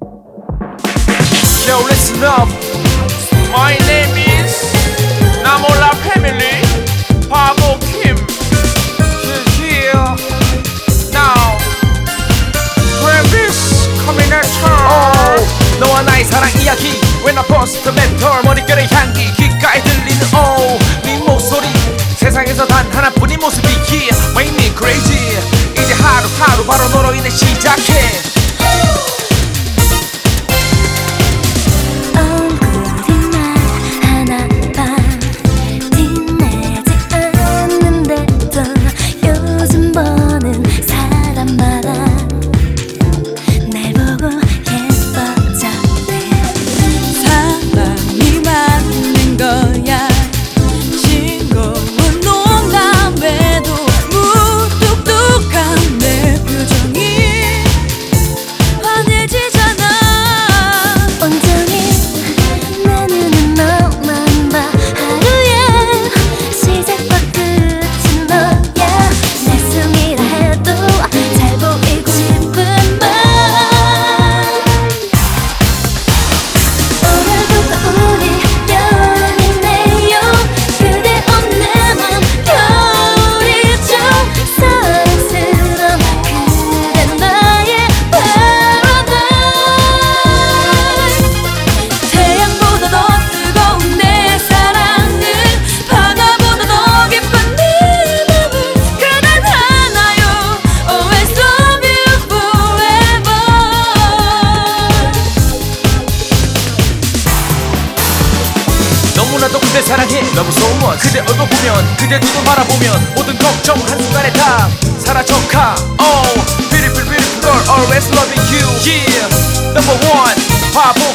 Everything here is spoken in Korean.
Yo, listen up. My name is 나몰라 패밀리 바보 김. Here now. Travis coming at her. 너와 나의 사랑 이야기. When I post the mentor 머릿결의 향기 귓가에 들리는 oh 네 목소리 세상에서 단 하나뿐인 모습이 yeah make me crazy. 이제 하루하루 바로 너로 인해 시작해. 너무나도 그대 사랑해 너무 소원 그대 얼굴 보면 그대 눈을 바라보면 모든 걱정 한순간에 다 사라져가 Oh beautiful beautiful girl always loving you Yeah number one 바보